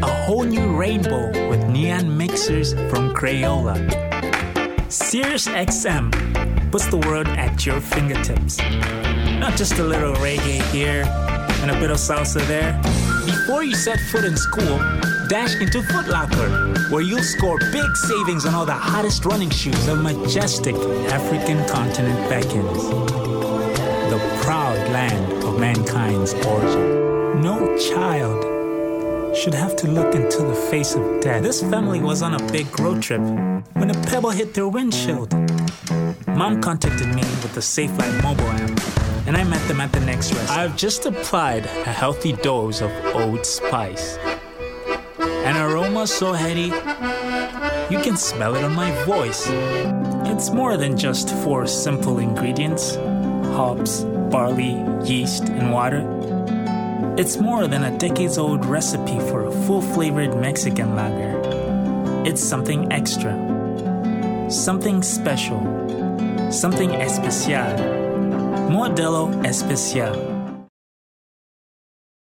a whole new rainbow with neon mixers from Crayola. Sirius XM puts the world at your fingertips. Not just a little reggae here and a bit of salsa there. Before you set foot in school, dash into Foot Locker, where you'll score big savings on all the hottest running shoes the majestic African continent beckons. The proud land of mankind's origin. No child should have to look into the face of death. This family was on a big road trip when a pebble hit their windshield. Mom contacted me with the SafeLight mobile app, and I met them at the next rest. I've just applied a healthy dose of Old Spice. An aroma so heady, you can smell it on my voice. It's more than just 4 simple ingredients: hops, barley, yeast, and water. It's more than a decades-old recipe for a full-flavored Mexican lager. It's something extra, something special, something especial. Modelo Especial.